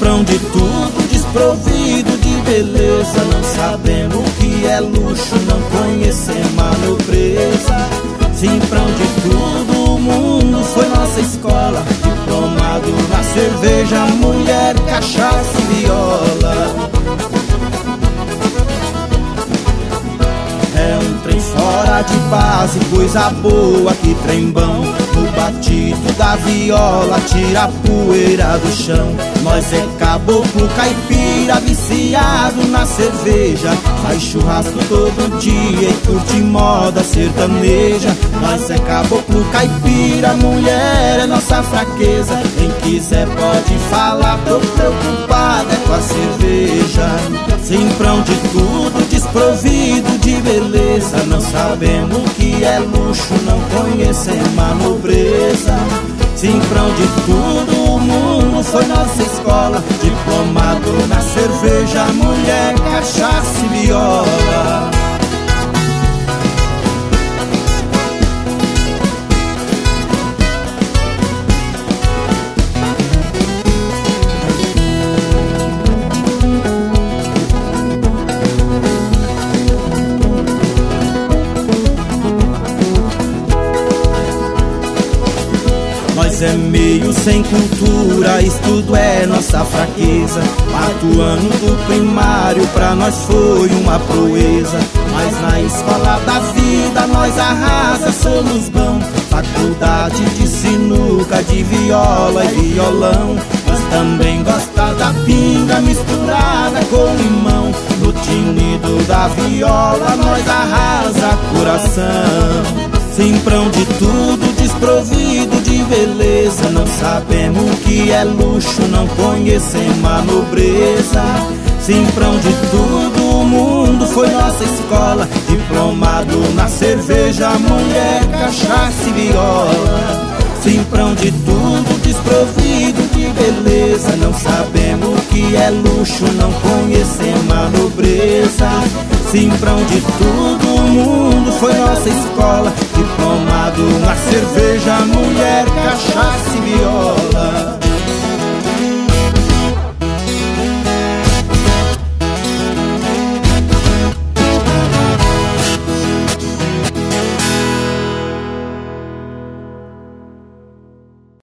Simprão de tudo, desprovido de beleza. Não sabemos o que é luxo, não conhecemos a nobreza. Simprão de tudo, o mundo foi nossa escola. Diplomado na cerveja, mulher, cachaça e viola. É um trem fora de base, coisa boa, que trem bom. No batido da viola, tira a poeira do chão. Nós é caboclo caipira, viciado na cerveja. Faz churrasco todo dia e curte moda sertaneja. Nós é caboclo caipira, mulher é nossa fraqueza. Quem quiser pode falar, tô preocupado é com a cerveja. Simprão de tudo, desprovido de beleza. Não sabemos o que é luxo, não conhecemos a nobreza. Simprão de tudo, o mundo foi nossa escola. Diplomado na cerveja, mulher, cachaça e viola. Nós é meio sem cultura, estudo é nossa fraqueza. 4 anos do primário pra nós foi uma proeza. Mas na escola da vida nós arrasa, somos bom. Faculdade de sinuca, de viola e violão. Nós também gosta da pinga misturada com limão. No tinido da viola nós arrasa coração. Simprão de tudo, desprovido de beleza. Não sabemos o que é luxo, não conhecemos a nobreza. Simprão de tudo, o mundo foi nossa escola. Diplomado na cerveja, mulher, cachaça e viola. Simprão de tudo, desprovido de beleza. Não sabemos o que é luxo, não conhecemos a nobreza. Simprão de tudo, o mundo foi nossa escola. Diplomado na cerveja, mulher, cachaça e viola.